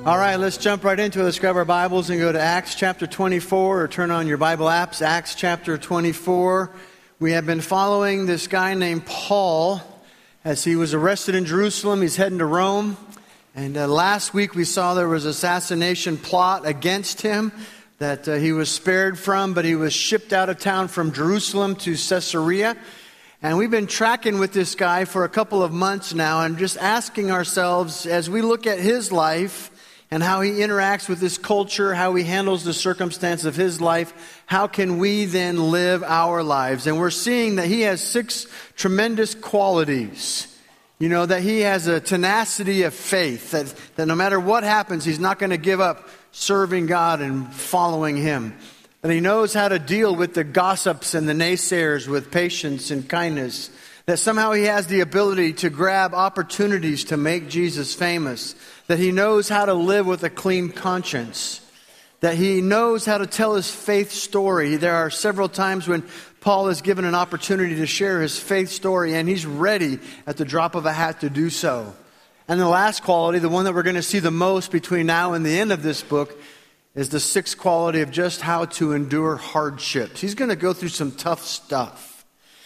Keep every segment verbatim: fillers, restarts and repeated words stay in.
All right, let's jump right into it. Let's grab our Bibles and go to Acts chapter twenty-four, or turn on your Bible apps. Acts chapter twenty-four. We have been following this guy named Paul as he was arrested in Jerusalem. He's heading to Rome. And uh, last week we saw there was an assassination plot against him that uh, he was spared from, but he was shipped out of town from Jerusalem to Caesarea. And we've been tracking with this guy for a couple of months now and just asking ourselves, as we look at his life and how he interacts with this culture, how he handles the circumstance of his life, how can we then live our lives? And we're seeing that he has six tremendous qualities. You know, that he has a tenacity of faith, that, that no matter what happens, he's not going to give up serving God and following him. That he knows how to deal with the gossips and the naysayers with patience and kindness. That somehow he has the ability to grab opportunities to make Jesus famous. That he knows how to live with a clean conscience. That he knows how to tell his faith story. There are several times when Paul is given an opportunity to share his faith story, and he's ready at the drop of a hat to do so. And the last quality, the one that we're going to see the most between now and the end of this book, is the sixth quality of just how to endure hardships. He's going to go through some tough stuff.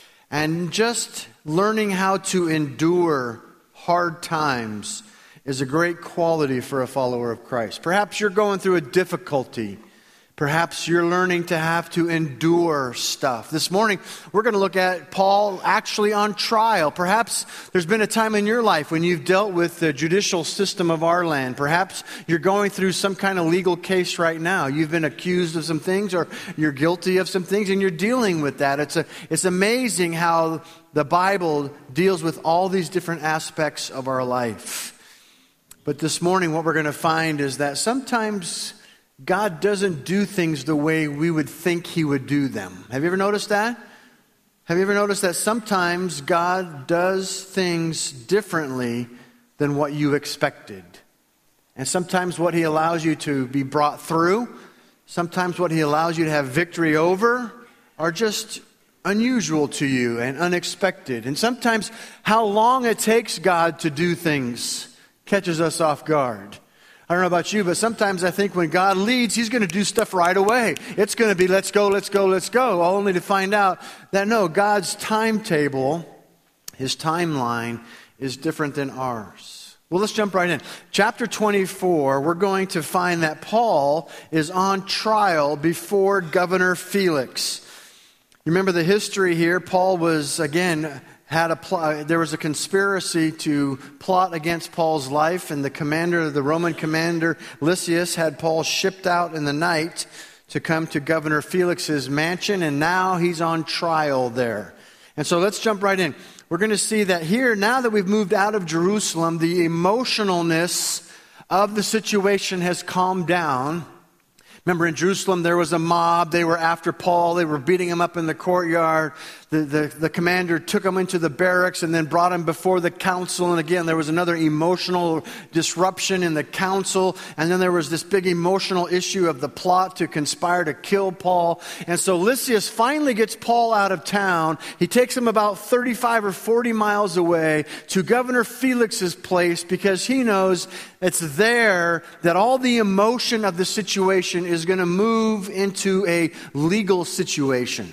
And just learning how to endure hard times is a great quality for a follower of Christ. Perhaps you're going through a difficulty. Perhaps you're learning to have to endure stuff. This morning, we're going to look at Paul actually on trial. Perhaps there's been a time in your life when you've dealt with the judicial system of our land. Perhaps you're going through some kind of legal case right now. You've been accused of some things, or you're guilty of some things, and you're dealing with that. It's a, it's amazing how the Bible deals with all these different aspects of our life. But this morning, what we're going to find is that sometimes God doesn't do things the way we would think he would do them. Have you ever noticed that? Have you ever noticed that sometimes God does things differently than what you expected? And sometimes what he allows you to be brought through, sometimes what he allows you to have victory over, are just unusual to you and unexpected. And sometimes how long it takes God to do things catches us off guard. I don't know about you, but sometimes I think when God leads, he's going to do stuff right away. It's going to be, let's go, let's go, let's go. Only to find out that no, God's timetable, his timeline, is different than ours. Well, let's jump right in. Chapter twenty-four, we're going to find that Paul is on trial before Governor Felix. You remember the history here. Paul was, again, had a pl- there was a conspiracy to plot against Paul's life, and the commander, the Roman commander Lysias, had Paul shipped out in the night to come to Governor Felix's mansion, and now he's on trial there. And so let's jump right in. We're going to see that here, now that we've moved out of Jerusalem, the emotionalness of the situation has calmed down. Remember, in Jerusalem, there was a mob. They were after Paul. They were beating him up in the courtyard. The, the, the commander took him into the barracks and then brought him before the council. And again, there was another emotional disruption in the council. And then there was this big emotional issue of the plot to conspire to kill Paul. And so Lysias finally gets Paul out of town. He takes him about thirty-five or forty miles away to Governor Felix's place, because he knows it's there that all the emotion of the situation is going to move into a legal situation.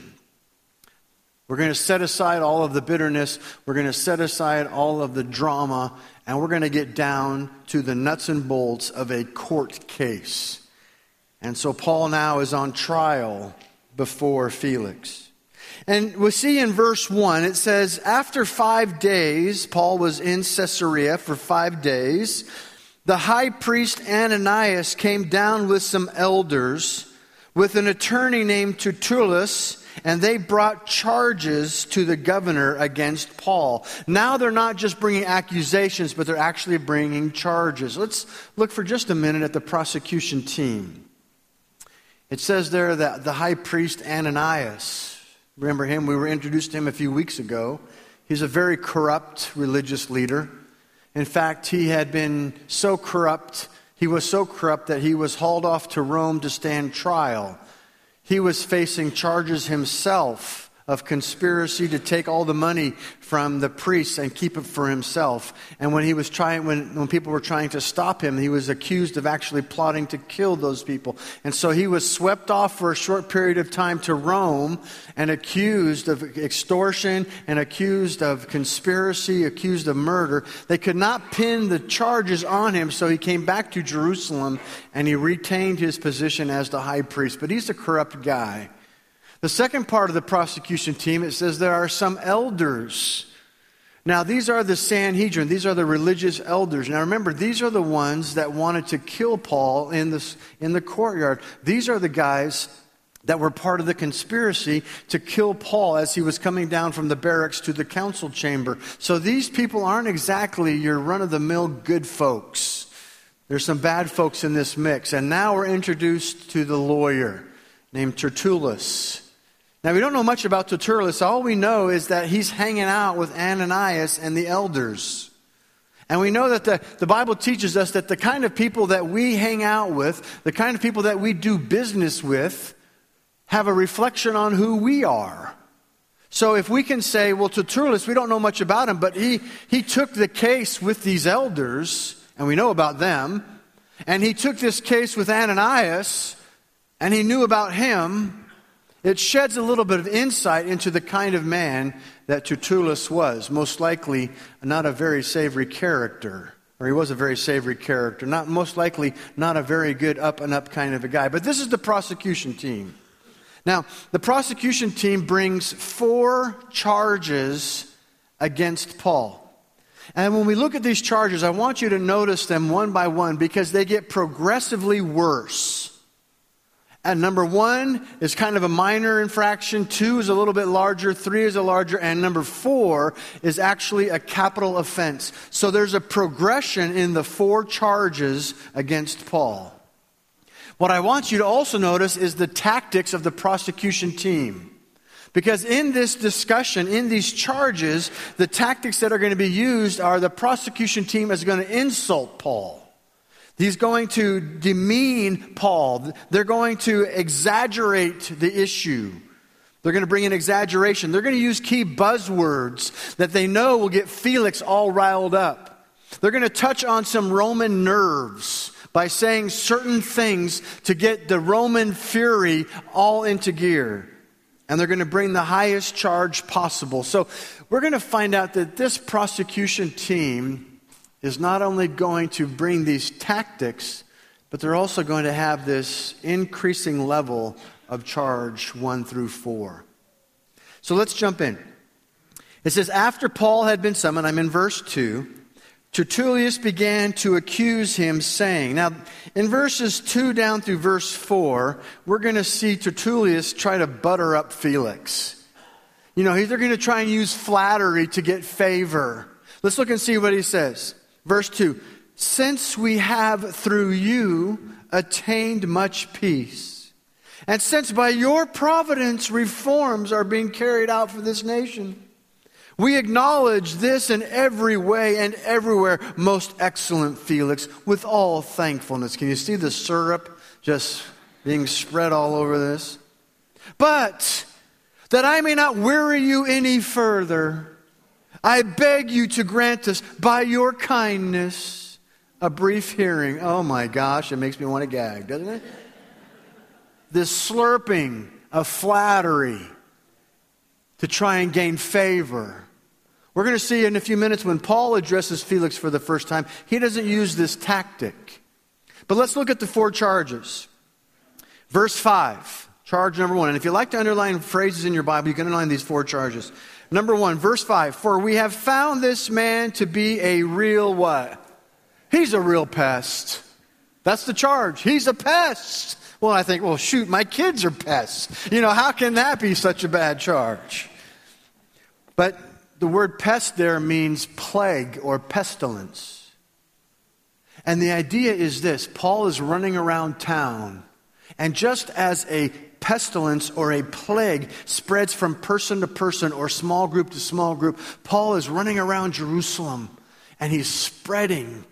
We're going to set aside all of the bitterness. We're going to set aside all of the drama. And we're going to get down to the nuts and bolts of a court case. And so Paul now is on trial before Felix. And we see in verse one, it says, after five days, Paul was in Caesarea for five days. The high priest Ananias came down with some elders, with an attorney named Tertullus, and they brought charges to the governor against Paul. Now they're not just bringing accusations, but they're actually bringing charges. Let's look for just a minute at the prosecution team. It says there that the high priest Ananias, remember him, we were introduced to him a few weeks ago. He's a very corrupt religious leader. In fact, he had been so corrupt, he was so corrupt that he was hauled off to Rome to stand trial. He was facing charges himself of conspiracy to take all the money from the priests and keep it for himself. And when he was trying, when, when people were trying to stop him, he was accused of actually plotting to kill those people. And so he was swept off for a short period of time to Rome and accused of extortion and accused of conspiracy, accused of murder. They could not pin the charges on him, so he came back to Jerusalem and he retained his position as the high priest. But he's a corrupt guy. The second part of the prosecution team, it says there are some elders. Now, these are the Sanhedrin. These are the religious elders. Now, remember, these are the ones that wanted to kill Paul in this, in the courtyard. These are the guys that were part of the conspiracy to kill Paul as he was coming down from the barracks to the council chamber. So these people aren't exactly your run-of-the-mill good folks. There's some bad folks in this mix. And now we're introduced to the lawyer named Tertullus. Now, we don't know much about Tertullus. All we know is that he's hanging out with Ananias and the elders. And we know that the, the Bible teaches us that the kind of people that we hang out with, the kind of people that we do business with, have a reflection on who we are. So if we can say, well, Tertullus, we don't know much about him, but he, he took the case with these elders, and we know about them, and he took this case with Ananias, and he knew about him. It sheds a little bit of insight into the kind of man that Tertullus was. Most likely not a very savory character. Or he was a very savory character. Not most likely not a very good up and up kind of a guy. But this is the prosecution team. Now, the prosecution team brings four charges against Paul. And when we look at these charges, I want you to notice them one by one because they get progressively worse. And number one is kind of a minor infraction. Two is a little bit larger. Three is a larger. And number four is actually a capital offense. So there's a progression in the four charges against Paul. What I want you to also notice is the tactics of the prosecution team. Because in this discussion, in these charges, the tactics that are going to be used are the prosecution team is going to insult Paul. He's going to demean Paul. They're going to exaggerate the issue. They're going to bring in exaggeration. They're going to use key buzzwords that they know will get Felix all riled up. They're going to touch on some Roman nerves by saying certain things to get the Roman fury all into gear. And they're going to bring the highest charge possible. So we're going to find out that this prosecution team is not only going to bring these tactics, but they're also going to have this increasing level of charge one through four. So let's jump in. It says, after Paul had been summoned, I'm in verse two, Tertullus began to accuse him, saying, now in verses two down through verse four, we're going to see Tertullus try to butter up Felix. You know, they're going to try and use flattery to get favor. Let's look and see what he says. Verse two, since we have through you attained much peace, and since by your providence reforms are being carried out for this nation, we acknowledge this in every way and everywhere, most excellent Felix, with all thankfulness. Can you see the syrup just being spread all over this? But that I may not weary you any further, I beg you to grant us, by your kindness, a brief hearing. Oh my gosh, it makes me want to gag, doesn't it? This slurping of flattery to try and gain favor. We're going to see in a few minutes when Paul addresses Felix for the first time, he doesn't use this tactic. But let's look at the four charges. Verse five, charge number one. And if you like to underline phrases in your Bible, you can underline these four charges. Number one, verse five, for we have found this man to be a real what? He's a real pest. That's the charge. He's a pest. Well, I think, well, shoot, my kids are pests. You know, how can that be such a bad charge? But the word pest there means plague or pestilence. And the idea is this: Paul is running around town, and just as a pestilence or a plague spreads from person to person or small group to small group, Paul is running around Jerusalem and he's spreading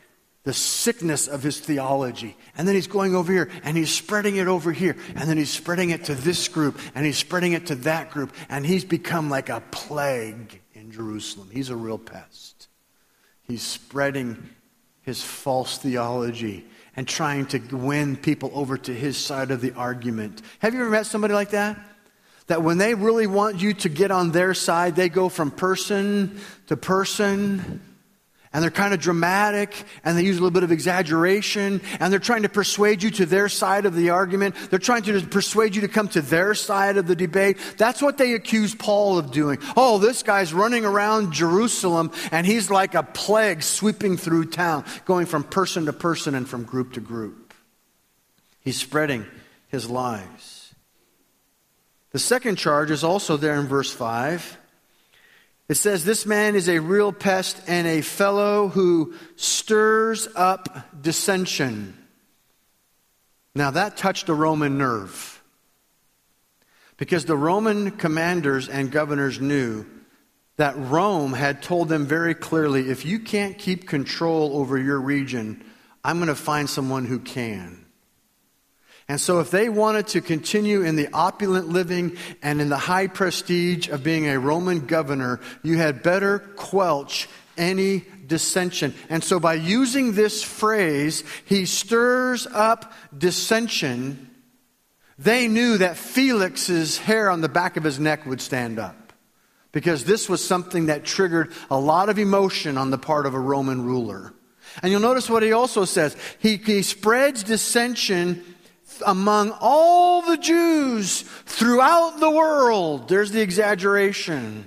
the sickness of his theology. And then he's going over here and he's spreading it over here. And then he's spreading it to this group and he's spreading it to that group. And he's become like a plague in Jerusalem. He's a real pest. He's spreading his false theology and trying to win people over to his side of the argument. Have you ever met somebody like that? That when they really want you to get on their side, they go from person to person. And they're kind of dramatic, and they use a little bit of exaggeration, and they're trying to persuade you to their side of the argument. They're trying to persuade you to come to their side of the debate. That's what they accuse Paul of doing. Oh, this guy's running around Jerusalem, and he's like a plague sweeping through town, going from person to person and from group to group. He's spreading his lies. The second charge is also there in verse five. It says, this man is a real pest and a fellow who stirs up dissension. Now that touched a Roman nerve. Because the Roman commanders and governors knew that Rome had told them very clearly, if you can't keep control over your region, I'm going to find someone who can. And so if they wanted to continue in the opulent living and in the high prestige of being a Roman governor, you had better quelch any dissension. And so by using this phrase, he stirs up dissension, they knew that Felix's hair on the back of his neck would stand up. Because this was something that triggered a lot of emotion on the part of a Roman ruler. And you'll notice what he also says. He, he spreads dissension among all the Jews throughout the world. There's the exaggeration.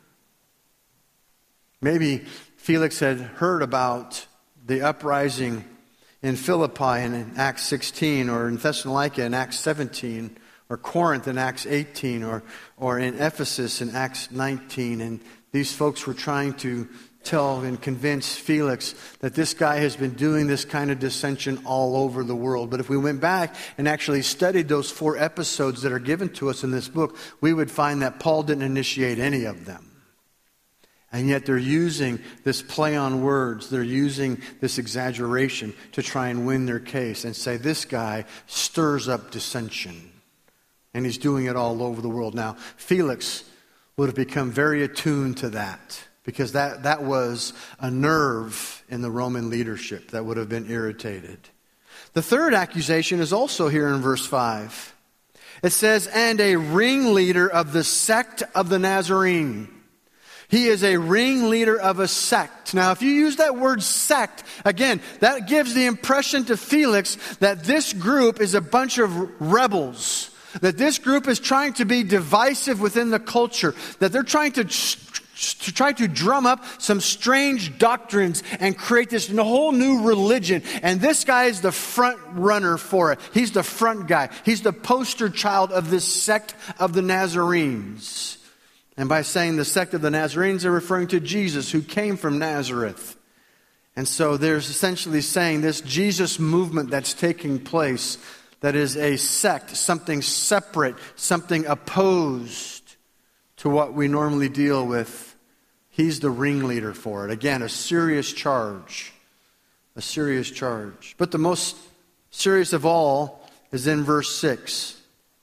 Maybe Felix had heard about the uprising in Philippi in Acts sixteen, or in Thessalonica in Acts seventeen, or Corinth in Acts eighteen, or, or in Ephesus in Acts nineteen. And these folks were trying to tell and convince Felix that this guy has been doing this kind of dissension all over the world. But if we went back and actually studied those four episodes that are given to us in this book, we would find that Paul didn't initiate any of them. And yet they're using this play on words, they're using this exaggeration to try and win their case and say this guy stirs up dissension. And he's doing it all over the world. Now, Felix would have become very attuned to that, because that, that was a nerve in the Roman leadership that would have been irritated. The third accusation is also here in verse five. It says, and a ringleader of the sect of the Nazarene. He is a ringleader of a sect. Now, if you use that word sect, again, that gives the impression to Felix that this group is a bunch of rebels. That this group is trying to be divisive within the culture. That they're trying to... to try to drum up some strange doctrines and create this whole new religion. And this guy is the front runner for it. He's the front guy. He's the poster child of this sect of the Nazarenes. And by saying the sect of the Nazarenes, they're referring to Jesus, who came from Nazareth. And so there's essentially saying this Jesus movement that's taking place, that is a sect, something separate, something opposed to what we normally deal with. He's the ringleader for it. Again, a serious charge. A serious charge. But the most serious of all is in verse six.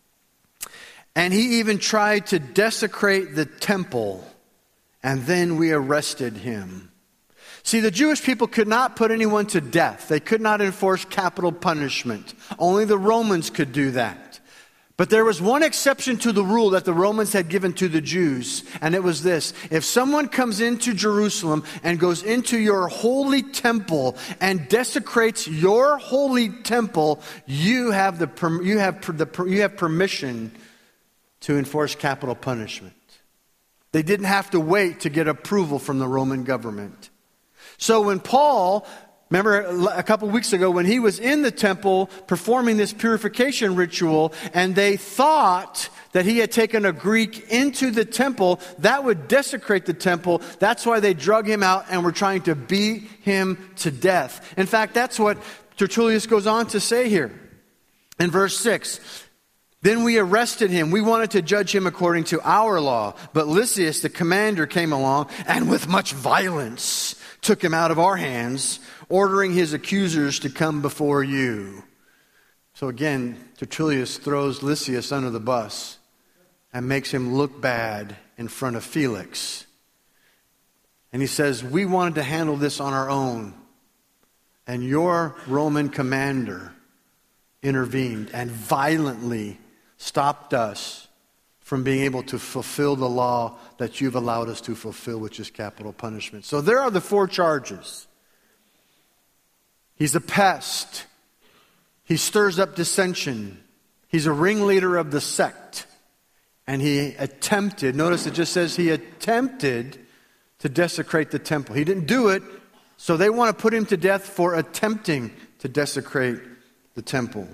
And he even tried to desecrate the temple, and then we arrested him. See, the Jewish people could not put anyone to death. They could not enforce capital punishment. Only the Romans could do that. But there was one exception to the rule that the Romans had given to the Jews, and it was this. If someone comes into Jerusalem and goes into your holy temple and desecrates your holy temple, you have the you have the you have permission to enforce capital punishment. They didn't have to wait to get approval from the Roman government. So when Paul, remember a couple weeks ago when he was in the temple performing this purification ritual, and they thought that he had taken a Greek into the temple, that would desecrate the temple. That's why they drug him out and were trying to beat him to death. In fact, that's what Tertullius goes on to say here in verse six. Then we arrested him. We wanted to judge him according to our law. But Lysias, the commander, came along and with much violence took him out of our hands, ordering his accusers to come before you. So again, Tertullius throws Lysias under the bus and makes him look bad in front of Felix. And he says, we wanted to handle this on our own. And your Roman commander intervened and violently stopped us from being able to fulfill the law that you've allowed us to fulfill, which is capital punishment. So there are the four charges. He's a pest. He stirs up dissension. He's a ringleader of the sect. And he attempted, notice it just says he attempted to desecrate the temple. He didn't do it, so they want to put him to death for attempting to desecrate the temple.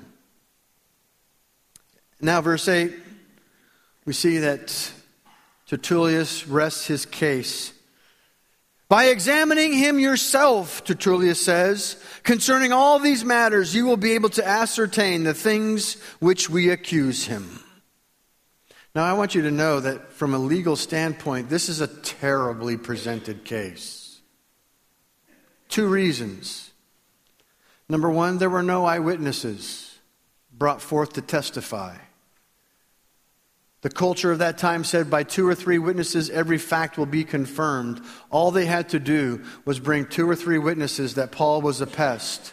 Now, verse eight, we see that Tertullius rests his case. By examining him yourself, Tertullius says, concerning all these matters, you will be able to ascertain the things which we accuse him. Now, I want you to know that from a legal standpoint, this is a terribly presented case. Two reasons. Number one, there were no eyewitnesses brought forth to testify. The culture of that time said by two or three witnesses, every fact will be confirmed. All they had to do was bring two or three witnesses that Paul was a pest.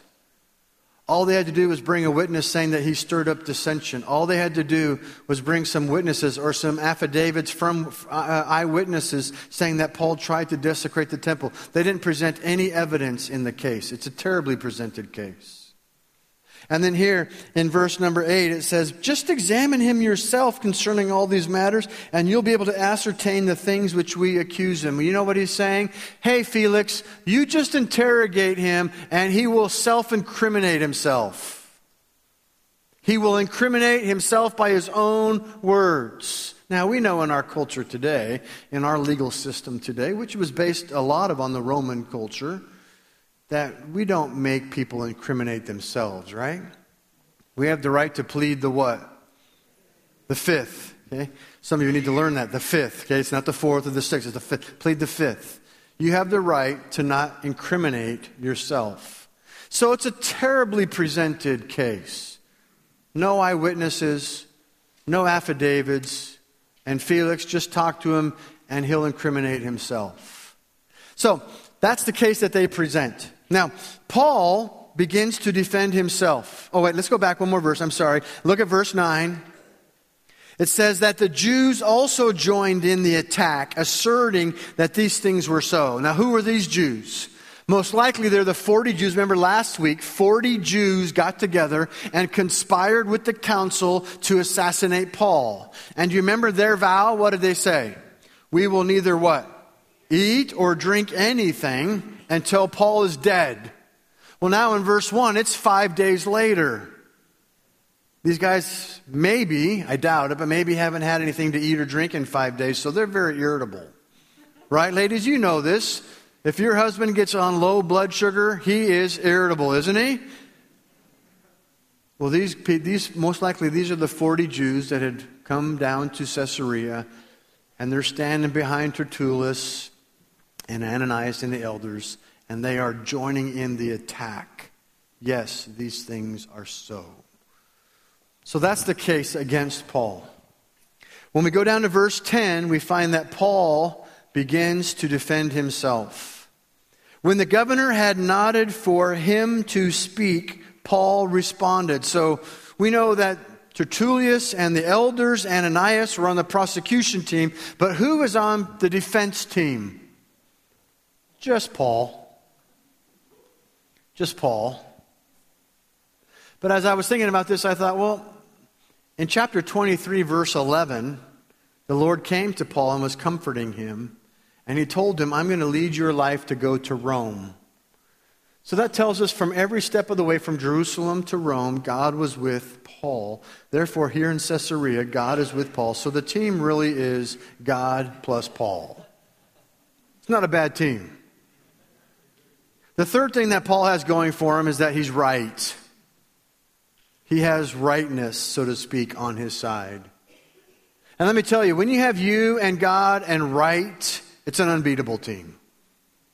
All they had to do was bring a witness saying that he stirred up dissension. All they had to do was bring some witnesses or some affidavits from uh, eyewitnesses saying that Paul tried to desecrate the temple. They didn't present any evidence in the case. It's a terribly presented case. And then here in verse number eight, it says, just examine him yourself concerning all these matters, and you'll be able to ascertain the things which we accuse him. You know what he's saying? Hey, Felix, you just interrogate him, and he will self-incriminate himself. He will incriminate himself by his own words. Now, we know in our culture today, in our legal system today, which was based a lot of on the Roman culture, that we don't make people incriminate themselves, right? We have the right to plead the what? The fifth. Okay? Some of you need to learn that. The fifth. Okay? It's not the fourth or the sixth. It's the fifth. Plead the fifth. You have the right to not incriminate yourself. So it's a terribly presented case. No eyewitnesses, no affidavits, and Felix just talk to him and he'll incriminate himself. So that's the case that they present. Now, Paul begins to defend himself. Oh, wait, let's go back one more verse. I'm sorry. Look at verse nine. It says that the Jews also joined in the attack, asserting that these things were so. Now, who were these Jews? Most likely they're the forty Jews. Remember last week, forty Jews got together and conspired with the council to assassinate Paul. And you remember their vow? What did they say? We will neither what? Eat or drink anything until Paul is dead. Well, now in verse one, it's five days later. These guys maybe, I doubt it, but maybe haven't had anything to eat or drink in five days, so they're very irritable. Right, ladies? You know this. If your husband gets on low blood sugar, he is irritable, isn't he? Well, these, these most likely, these are the forty Jews that had come down to Caesarea, and they're standing behind Tertullus and Ananias and the elders, and they are joining in the attack. Yes, these things are so. So that's the case against Paul. When we go down to verse ten, we find that Paul begins to defend himself. When the governor had nodded for him to speak, Paul responded. So we know that Tertullius and the elders, Ananias, were on the prosecution team, but who was on the defense team? Just Paul. Just Paul. But as I was thinking about this, I thought, well, in chapter twenty-three, verse eleven, the Lord came to Paul and was comforting him. And he told him, I'm going to lead your life to go to Rome. So that tells us from every step of the way from Jerusalem to Rome, God was with Paul. Therefore, here in Caesarea, God is with Paul. So the team really is God plus Paul. It's not a bad team. The third thing that Paul has going for him is that he's right. He has rightness, so to speak, on his side. And let me tell you, when you have you and God and right, it's an unbeatable team.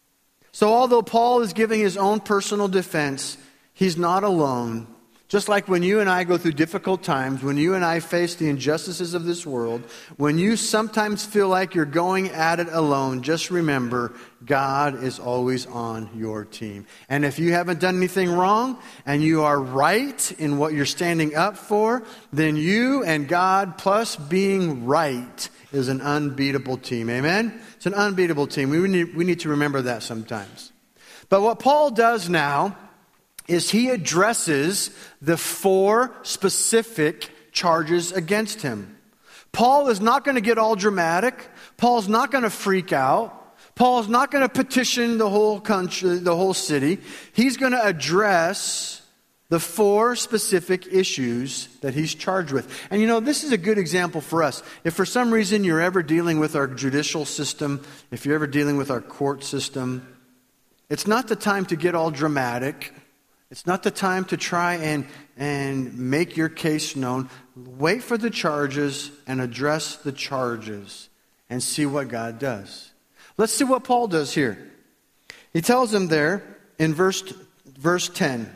So although Paul is giving his own personal defense, he's not alone. Just like when you and I go through difficult times, when you and I face the injustices of this world, when you sometimes feel like you're going at it alone, just remember, God is always on your team. And if you haven't done anything wrong, and you are right in what you're standing up for, then you and God, plus being right, is an unbeatable team. Amen? It's an unbeatable team. We need, we need to remember that sometimes. But what Paul does now is he addresses the four specific charges against him. Paul is not going to get all dramatic. Paul's not going to freak out. Paul's not going to petition the whole country, the whole city. He's going to address the four specific issues that he's charged with. And you know, this is a good example for us. If for some reason you're ever dealing with our judicial system, if you're ever dealing with our court system, it's not the time to get all dramatic. It's not the time to try and, and make your case known. Wait for the charges and address the charges and see what God does. Let's see what Paul does here. He tells them there in verse, verse ten.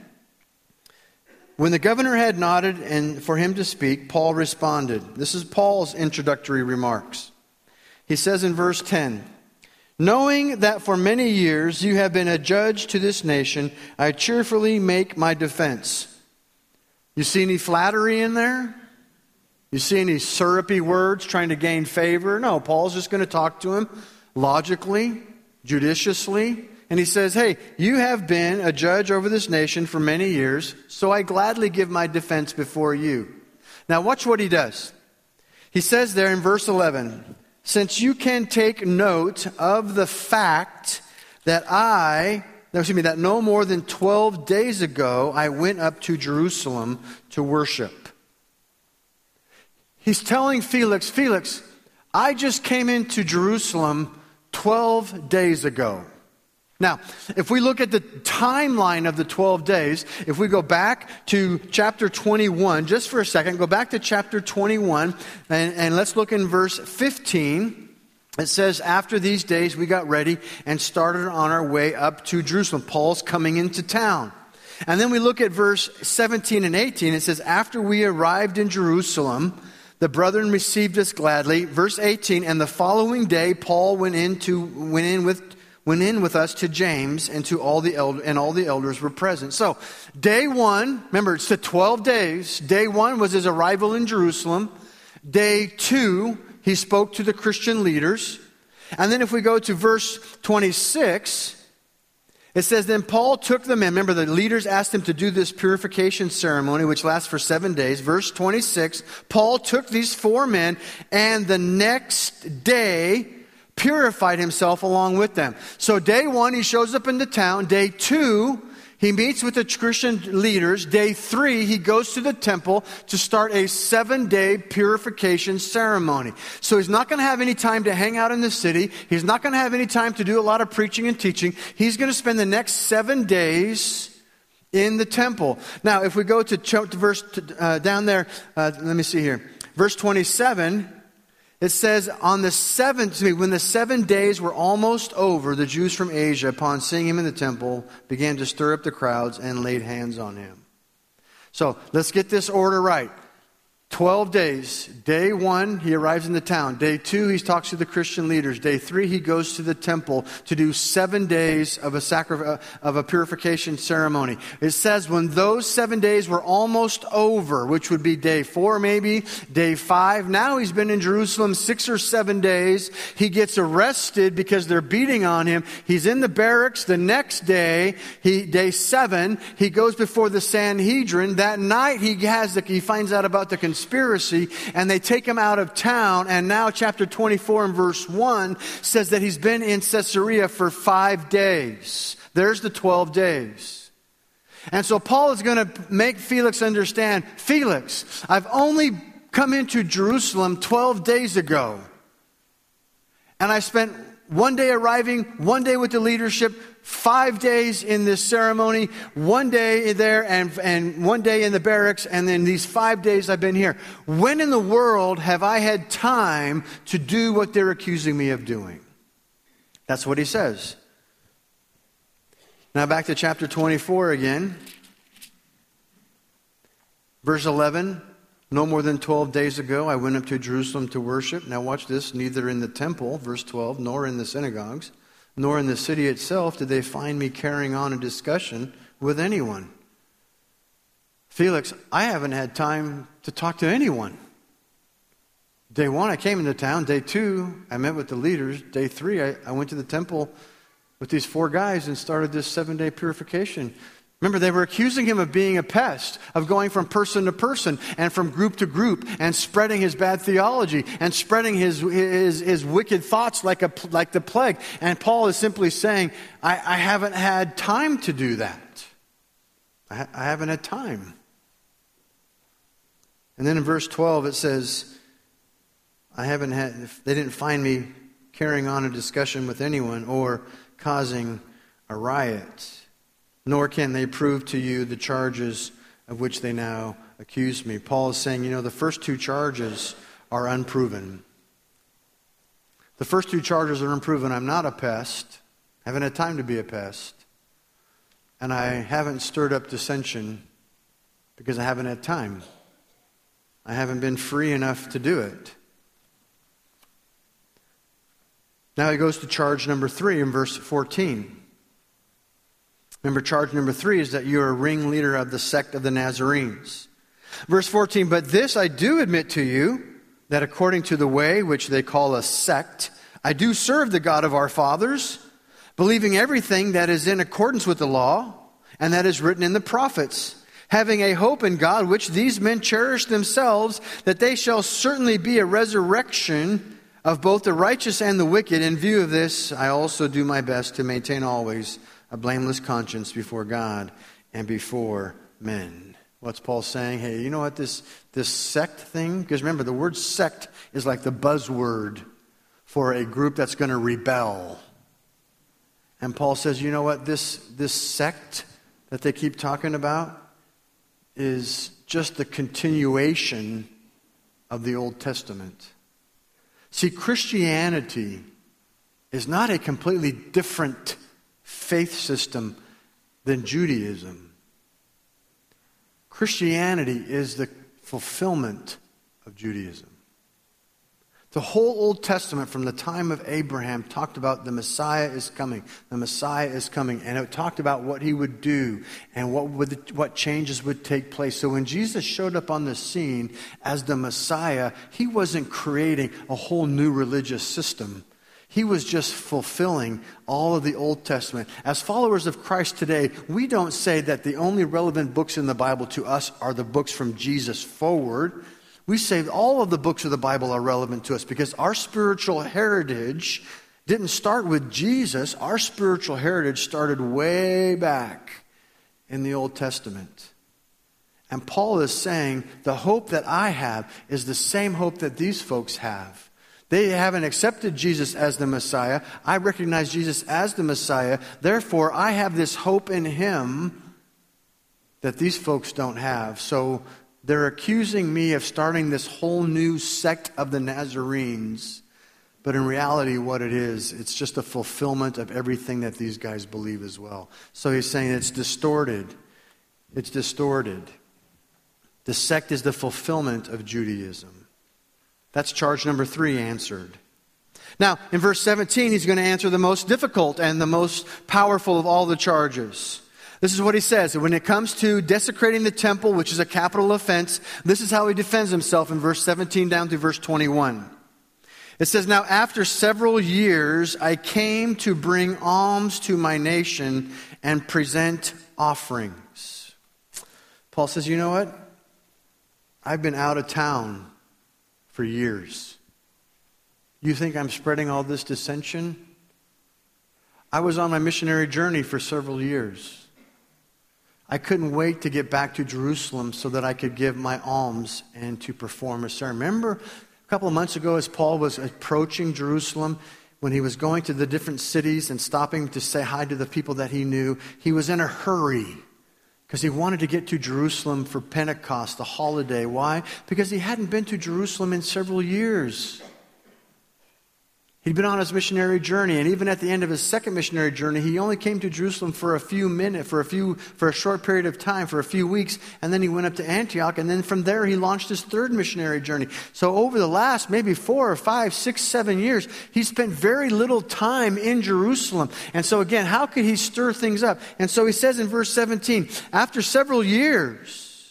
When the governor had nodded and for him to speak, Paul responded. This is Paul's introductory remarks. He says in verse ten, knowing that for many years you have been a judge to this nation, I cheerfully make my defense. You see any flattery in there? You see any syrupy words trying to gain favor? No, Paul's just going to talk to him logically, judiciously. And he says, hey, you have been a judge over this nation for many years, so I gladly give my defense before you. Now watch what he does. He says there in verse eleven, since you can take note of the fact that I, excuse me, that no more than twelve days ago I went up to Jerusalem to worship. He's telling Felix, Felix, I just came into Jerusalem twelve days ago. Now, if we look at the timeline of the twelve days, if we go back to chapter twenty-one, just for a second, go back to chapter twenty-one, and, and let's look in verse fifteen. It says, after these days we got ready and started on our way up to Jerusalem. Paul's coming into town. And then we look at verse seventeen and eighteen. It says, after we arrived in Jerusalem, the brethren received us gladly. Verse eighteen, and the following day Paul went in, to, went in with went in with us to James, and to all the elder, and all the elders were present. So, day one, remember it's the twelve days. Day one was his arrival in Jerusalem. Day two, he spoke to the Christian leaders. And then if we go to verse twenty-six, it says, then Paul took them in. Remember, the leaders asked him to do this purification ceremony, which lasts for seven days. Verse twenty-six, Paul took these four men, and the next day purified himself along with them. So day one, he shows up in the town. Day two, he meets with the Christian leaders. Day three, he goes to the temple to start a seven-day purification ceremony. So he's not going to have any time to hang out in the city. He's not going to have any time to do a lot of preaching and teaching. He's going to spend the next seven days in the temple. Now, if we go to, to verse uh, down there, uh, let me see here. Verse twenty-seven, it says, on the seventh, when the seven days were almost over, the Jews from Asia, upon seeing him in the temple, began to stir up the crowds and laid hands on him. So let's get this order right. Twelve days. Day one, he arrives in the town. Day two, he talks to the Christian leaders. Day three, he goes to the temple to do seven days of a sacri- of a purification ceremony. It says when those seven days were almost over, which would be day four maybe, day five. Now he's been in Jerusalem six or seven days. He gets arrested because they're beating on him. He's in the barracks. The next day, he day seven, he goes before the Sanhedrin. That night, he has the, he finds out about the conspiracy. Conspiracy, and they take him out of town. And now chapter twenty-four and verse one says that he's been in Caesarea for five days. There's the twelve days. And so Paul is going to make Felix understand, Felix, I've only come into Jerusalem twelve days ago. And I spent one day arriving, one day with the leadership, five days in this ceremony, one day there and, and one day in the barracks, and then these five days I've been here. When in the world have I had time to do what they're accusing me of doing? That's what he says. Now back to chapter twenty-four again. Verse eleven, no more than twelve days ago I went up to Jerusalem to worship. Now watch this, neither in the temple, verse twelve, nor in the synagogues, nor in the city itself did they find me carrying on a discussion with anyone. Felix, I haven't had time to talk to anyone. Day one, I came into town. Day two, I met with the leaders. Day three, I, I went to the temple with these four guys and started this seven-day purification. Remember, they were accusing him of being a pest, of going from person to person and from group to group and spreading his bad theology and spreading his his, his wicked thoughts like a like the plague. And Paul is simply saying, I, I haven't had time to do that. I, I haven't had time. And then in verse twelve it says, I haven't had, they didn't find me carrying on a discussion with anyone or causing a riot. Nor can they prove to you the charges of which they now accuse me. Paul is saying, you know, the first two charges are unproven. The first two charges are unproven. I'm not a pest. I haven't had time to be a pest. And I haven't stirred up dissension because I haven't had time. I haven't been free enough to do it. Now he goes to charge number three in verse fourteen. Remember, charge number three is that you're a ringleader of the sect of the Nazarenes. Verse fourteen, but this I do admit to you, that according to the way which they call a sect, I do serve the God of our fathers, believing everything that is in accordance with the law, and that is written in the prophets, having a hope in God, which these men cherish themselves, that they shall certainly be a resurrection of both the righteous and the wicked. In view of this, I also do my best to maintain always a blameless conscience before God and before men. What's Paul saying? Hey, you know what this, this sect thing? Because remember, the word sect is like the buzzword for a group that's going to rebel. And Paul says, you know what? This, this sect that they keep talking about is just the continuation of the Old Testament. See, Christianity is not a completely different faith system than Judaism. Christianity is the fulfillment of Judaism. The whole Old Testament from the time of Abraham talked about the Messiah is coming. The Messiah is coming. And it talked about what he would do and what would, what changes would take place. So when Jesus showed up on the scene as the Messiah, he wasn't creating a whole new religious system. He was just fulfilling all of the Old Testament. As followers of Christ today, we don't say that the only relevant books in the Bible to us are the books from Jesus forward. We say all of the books of the Bible are relevant to us because our spiritual heritage didn't start with Jesus. Our spiritual heritage started way back in the Old Testament. And Paul is saying the hope that I have is the same hope that these folks have. They haven't accepted Jesus as the Messiah. I recognize Jesus as the Messiah. Therefore, I have this hope in him that these folks don't have. So they're accusing me of starting this whole new sect of the Nazarenes. But in reality, what it is, it's just a fulfillment of everything that these guys believe as well. So he's saying it's distorted. It's distorted. The sect is the fulfillment of Judaism. That's charge number three answered. Now, in verse seventeen, he's going to answer the most difficult and the most powerful of all the charges. This is what he says. When it comes to desecrating the temple, which is a capital offense, this is how he defends himself in verse seventeen down to verse twenty-one. It says, now after several years, I came to bring alms to my nation and present offerings. Paul says, you know what? I've been out of town for years. You think I'm spreading all this dissension? I was on my missionary journey for several years. I couldn't wait to get back to Jerusalem so that I could give my alms and to perform a sermon. Remember a couple of months ago as Paul was approaching Jerusalem, when he was going to the different cities and stopping to say hi to the people that he knew, he was in a hurry because he wanted to get to Jerusalem for Pentecost, the holiday. Why? Because he hadn't been to Jerusalem in several years. He'd been on his missionary journey, and even at the end of his second missionary journey, he only came to Jerusalem for a few minutes, for a few, for a short period of time, for a few weeks, and then he went up to Antioch, and then from there he launched his third missionary journey. So over the last maybe four or five, six, seven years, he spent very little time in Jerusalem. And so again, how could he stir things up? And so he says in verse seventeen, after several years,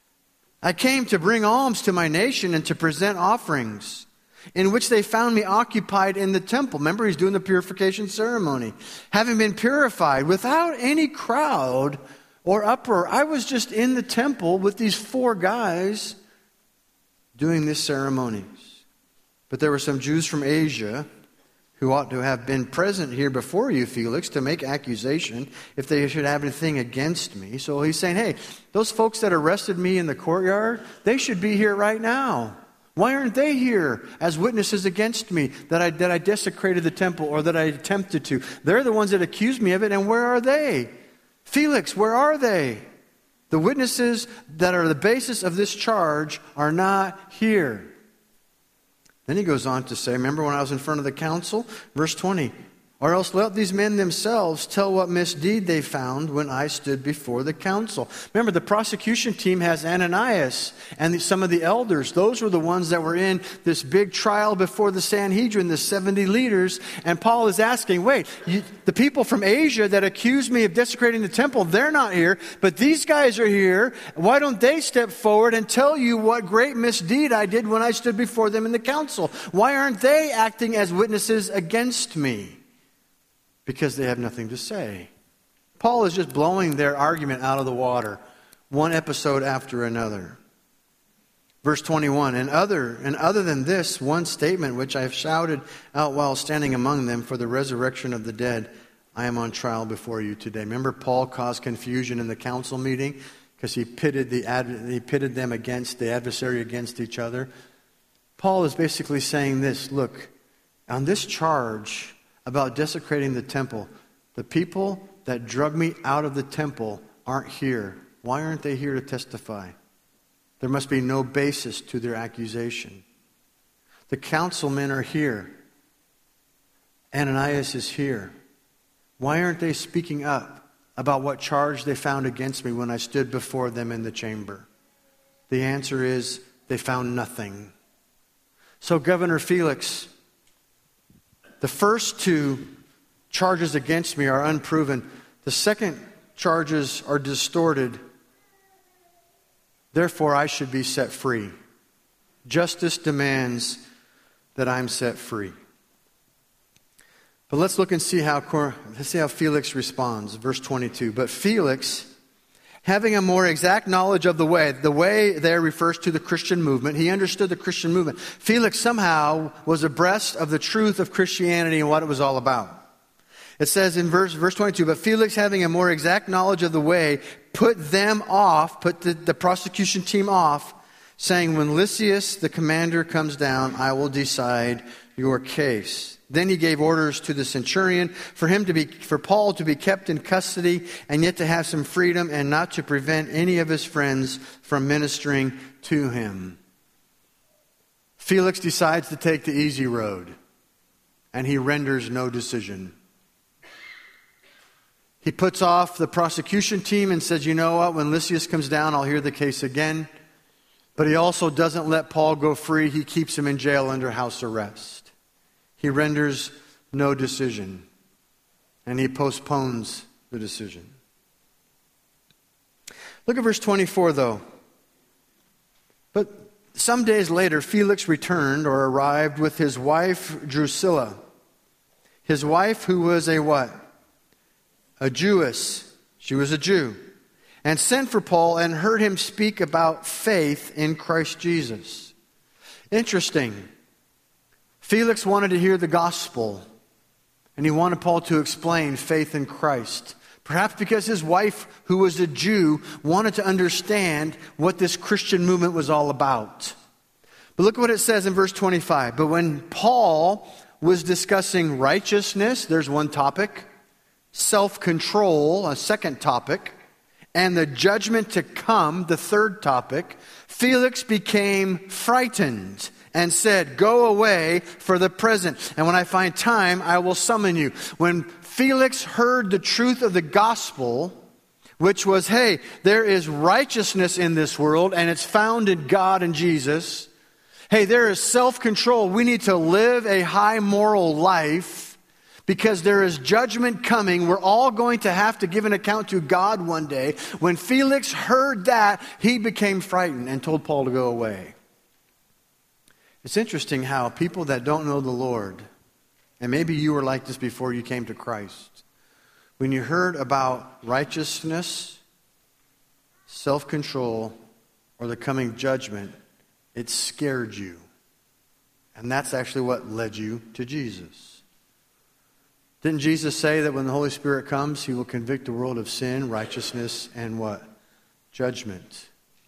I came to bring alms to my nation and to present offerings, in which they found me occupied in the temple. Remember, he's doing the purification ceremony. Having been purified without any crowd or uproar. I was just in the temple with these four guys doing these ceremonies. But there were some Jews from Asia who ought to have been present here before you, Felix, to make accusation if they should have anything against me. So he's saying, hey, those folks that arrested me in the courtyard, they should be here right now. Why aren't they here as witnesses against me that I, that I desecrated the temple or that I attempted to? They're the ones that accused me of it, and where are they? Felix, where are they? The witnesses that are the basis of this charge are not here. Then he goes on to say, remember when I was in front of the council? Verse twenty, or else let these men themselves tell what misdeed they found when I stood before the council. Remember, the prosecution team has Ananias and the, some of the elders. Those were the ones that were in this big trial before the Sanhedrin, the seventy leaders. And Paul is asking, wait, you, the people from Asia that accused me of desecrating the temple, they're not here, but these guys are here. Why don't they step forward and tell you what great misdeed I did when I stood before them in the council? Why aren't they acting as witnesses against me? Because they have nothing to say. Paul is just blowing their argument out of the water, one episode after another. Verse twenty-one, and other and other than this one statement which I have shouted out while standing among them for the resurrection of the dead, I am on trial before you today. Remember, Paul caused confusion in the council meeting because he pitted the ad, he pitted them against the adversary against each other. Paul is basically saying this, look, on this charge about desecrating the temple, the people that drug me out of the temple aren't here. Why aren't they here to testify? There must be no basis to their accusation. The councilmen are here. Ananias is here. Why aren't they speaking up about what charge they found against me when I stood before them in the chamber? The answer is they found nothing. So Governor Felix, the first two charges against me are unproven. The second charges are distorted. Therefore, I should be set free. Justice demands that I'm set free. But let's look and see how, let's see how Felix responds. Verse twenty-two. But Felix, having a more exact knowledge of the way, the way there refers to the Christian movement. He understood the Christian movement. Felix somehow was abreast of the truth of Christianity and what it was all about. It says in verse, verse twenty-two, but Felix, having a more exact knowledge of the way, put them off, put the, the prosecution team off, saying, when Lysias, the commander, comes down, I will decide your case. Then he gave orders to the centurion for him to be, for Paul to be kept in custody and yet to have some freedom and not to prevent any of his friends from ministering to him. Felix decides to take the easy road, and he renders no decision. He puts off the prosecution team and says, you know what, when Lysias comes down, I'll hear the case again. But he also doesn't let Paul go free. He keeps him in jail under house arrest. He renders no decision, and he postpones the decision. Look at verse twenty-four, though. But some days later, Felix returned or arrived with his wife Drusilla. His wife, who was a what? A Jewess. She was a Jew. And sent for Paul and heard him speak about faith in Christ Jesus. Interesting. Felix wanted to hear the gospel, and he wanted Paul to explain faith in Christ. Perhaps because his wife, who was a Jew, wanted to understand what this Christian movement was all about. But look what it says in verse twenty-five. But when Paul was discussing righteousness, there's one topic, self-control, a second topic, and the judgment to come, the third topic, Felix became frightened and said, "Go away for the present, and when I find time, I will summon you." When Felix heard the truth of the gospel, which was, hey, there is righteousness in this world, and it's found in God and Jesus. Hey, there is self-control. We need to live a high moral life because there is judgment coming. We're all going to have to give an account to God one day. When Felix heard that, he became frightened and told Paul to go away. It's interesting how people that don't know the Lord, and maybe you were like this before you came to Christ, when you heard about righteousness, self-control, or the coming judgment, it scared you. And that's actually what led you to Jesus. Didn't Jesus say that when the Holy Spirit comes, He will convict the world of sin, righteousness, and what? Judgment.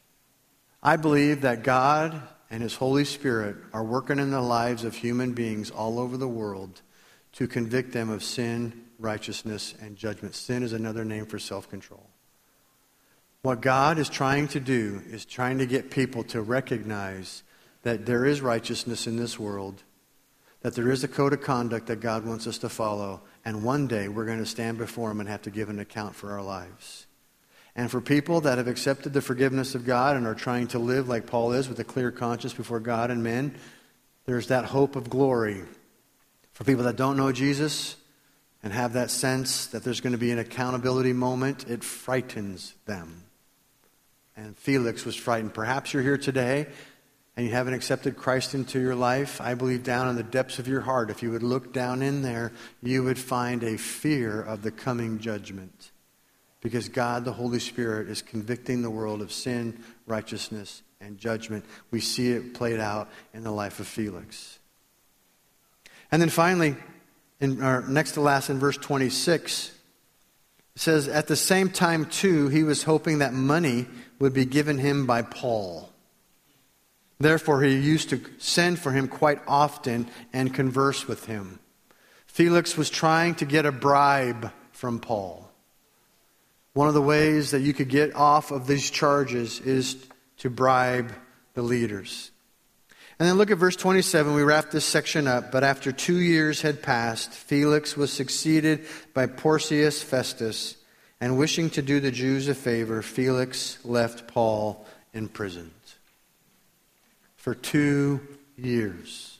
I believe that God and His Holy Spirit are working in the lives of human beings all over the world to convict them of sin, righteousness, and judgment. Sin is another name for self-control. What God is trying to do is trying to get people to recognize that there is righteousness in this world, that there is a code of conduct that God wants us to follow, and one day we're going to stand before Him and have to give an account for our lives. And for people that have accepted the forgiveness of God and are trying to live like Paul is with a clear conscience before God and men, there's that hope of glory. For people that don't know Jesus and have that sense that there's going to be an accountability moment, it frightens them. And Felix was frightened. Perhaps you're here today and you haven't accepted Christ into your life. I believe down in the depths of your heart, if you would look down in there, you would find a fear of the coming judgment. Because God, the Holy Spirit, is convicting the world of sin, righteousness, and judgment. We see it played out in the life of Felix. And then finally, in our next to last in verse twenty-six, it says, at the same time, too, he was hoping that money would be given him by Paul. Therefore, he used to send for him quite often and converse with him. Felix was trying to get a bribe from Paul. One of the ways that you could get off of these charges is to bribe the leaders. And then look at verse twenty-seven. We wrap this section up. But after two years had passed, Felix was succeeded by Porcius Festus. And wishing to do the Jews a favor, Felix left Paul imprisoned. For two years.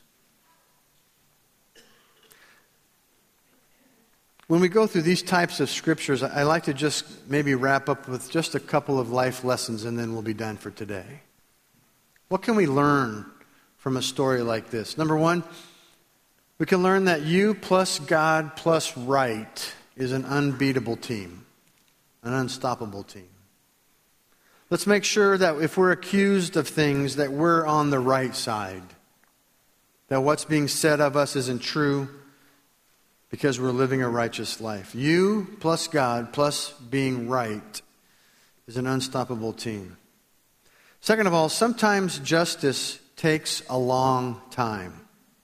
When we go through these types of scriptures, I like to just maybe wrap up with just a couple of life lessons and then we'll be done for today. What can we learn from a story like this? Number one, we can learn that you plus God plus right is an unbeatable team, an unstoppable team. Let's make sure that if we're accused of things, that we're on the right side, that what's being said of us isn't true, because we're living a righteous life. You plus God plus being right is an unstoppable team. Second of all, sometimes justice takes a long time.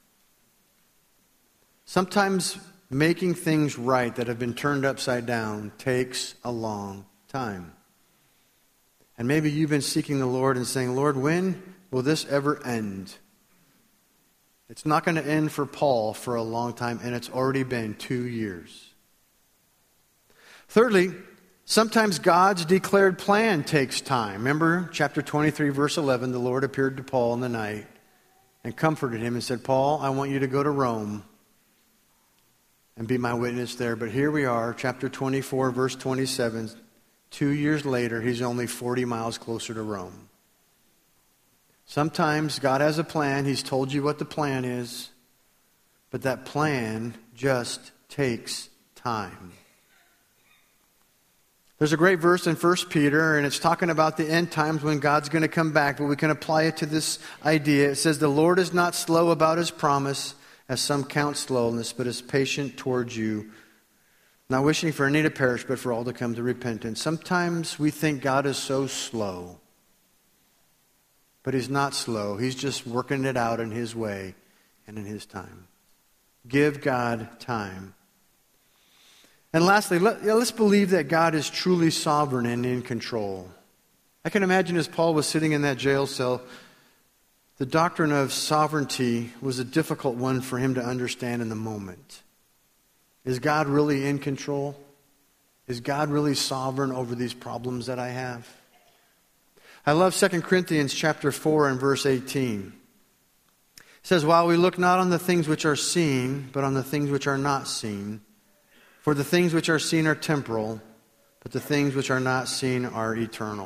Sometimes making things right that have been turned upside down takes a long time. And maybe you've been seeking the Lord and saying, Lord, when will this ever end? It's not going to end for Paul for a long time, and it's already been two years. Thirdly, sometimes God's declared plan takes time. Remember chapter twenty-three, verse eleven, the Lord appeared to Paul in the night and comforted him and said, Paul, I want you to go to Rome and be my witness there. But here we are, chapter twenty-four, verse twenty-seven. Two years later, he's only forty miles closer to Rome. Sometimes God has a plan. He's told you what the plan is. But that plan just takes time. There's a great verse in First Peter, and it's talking about the end times when God's going to come back, but we can apply it to this idea. It says, the Lord is not slow about His promise, as some count slowness, but is patient towards you, not wishing for any to perish, but for all to come to repentance. Sometimes we think God is so slow. But He's not slow. He's just working it out in His way and in His time. Give God time. And lastly, let, let's believe that God is truly sovereign and in control. I can imagine as Paul was sitting in that jail cell, the doctrine of sovereignty was a difficult one for him to understand in the moment. Is God really in control? Is God really sovereign over these problems that I have? I love Second Corinthians chapter four and verse eighteen. It says, while we look not on the things which are seen, but on the things which are not seen. For the things which are seen are temporal, but the things which are not seen are eternal.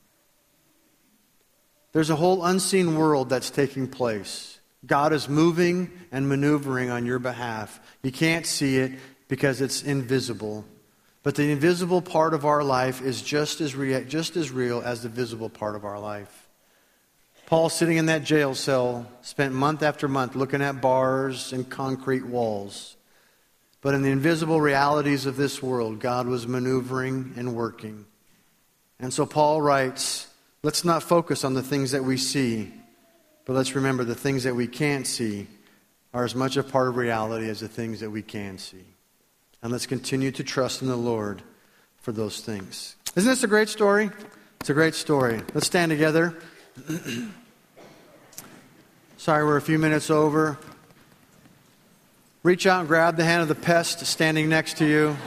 There's a whole unseen world that's taking place. God is moving and maneuvering on your behalf. You can't see it because it's invisible. But the invisible part of our life is just as rea- just as real as the visible part of our life. Paul, sitting in that jail cell, spent month after month looking at bars and concrete walls. But in the invisible realities of this world, God was maneuvering and working. And so Paul writes, let's not focus on the things that we see, but let's remember the things that we can't see are as much a part of reality as the things that we can see. And let's continue to trust in the Lord for those things. Isn't this a great story? It's a great story. Let's stand together. Sorry, we're a few minutes over. Reach out and grab the hand of the pest standing next to you.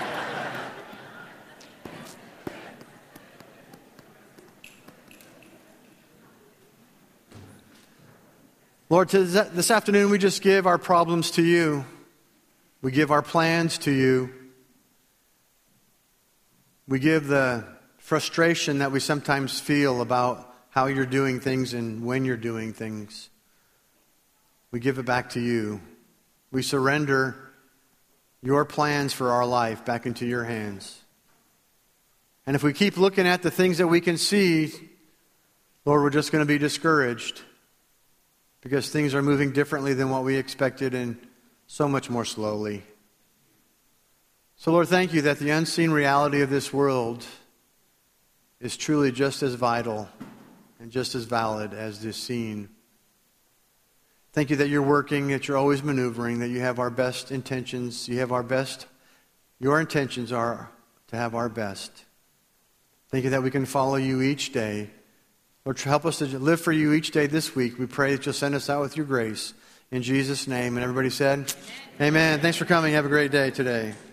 Lord, this afternoon we just give our problems to you. We give our plans to you. We give the frustration that we sometimes feel about how you're doing things and when you're doing things. We give it back to you. We surrender your plans for our life back into your hands. And if we keep looking at the things that we can see, Lord, we're just going to be discouraged because things are moving differently than what we expected and so much more slowly. So, Lord, thank you that the unseen reality of this world is truly just as vital and just as valid as this scene. Thank you that you're working, that you're always maneuvering, that you have our best intentions. You have our best. Your intentions are to have our best. Thank you that we can follow you each day. Lord, help us to live for you each day this week. We pray that you'll send us out with your grace. In Jesus' name. And everybody said, Amen. Amen. Thanks for coming. Have a great day today.